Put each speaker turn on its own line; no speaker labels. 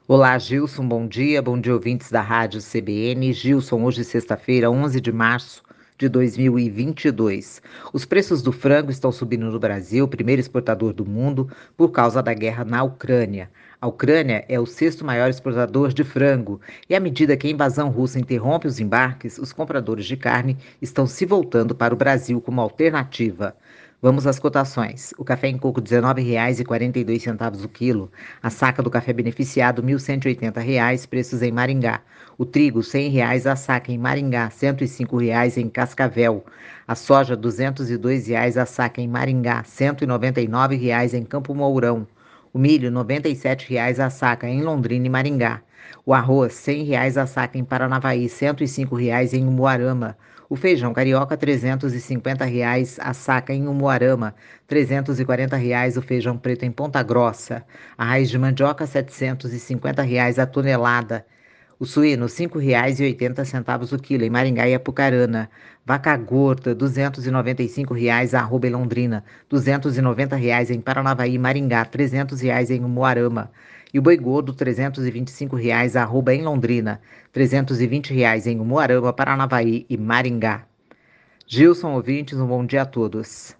Olá, Gilson, bom dia, ouvintes da Rádio CBN. Gilson, hoje sexta-feira, 11 de março de 2022. Os preços do frango estão subindo no Brasil, primeiro exportador do mundo, por causa da guerra na Ucrânia. A Ucrânia é o sexto maior exportador de frango, e à medida que a invasão russa interrompe os embarques, os compradores de carne estão se voltando para o Brasil como alternativa. Vamos às cotações. O café em coco R$ 19,42 o quilo. A saca do café beneficiado R$ 1.180, preços em Maringá. O trigo R$ 100 a saca em Maringá, R$ 105 em Cascavel. A soja R$ 202 a saca em Maringá, R$ 199 em Campo Mourão. O milho R$ 97 a saca em Londrina e Maringá. O arroz R$ 100 a saca em Paranavaí, R$ 105 em Umuarama. O feijão carioca R$ 350 a saca em Umuarama, R$ 340 o feijão preto em Ponta Grossa. A raiz de mandioca R$ 750 a tonelada. O suíno R$ 5,80 o quilo em Maringá e Apucarana. Vaca gorda R$ 295 arroba em Londrina, R$ 290 em Paranavaí e Maringá, R$ 300 em Umuarama. E o boi gordo R$ 325 arroba em Londrina, R$ 320 em Umuarama, Paranavaí e Maringá. Gilson, ouvintes, um bom dia a todos.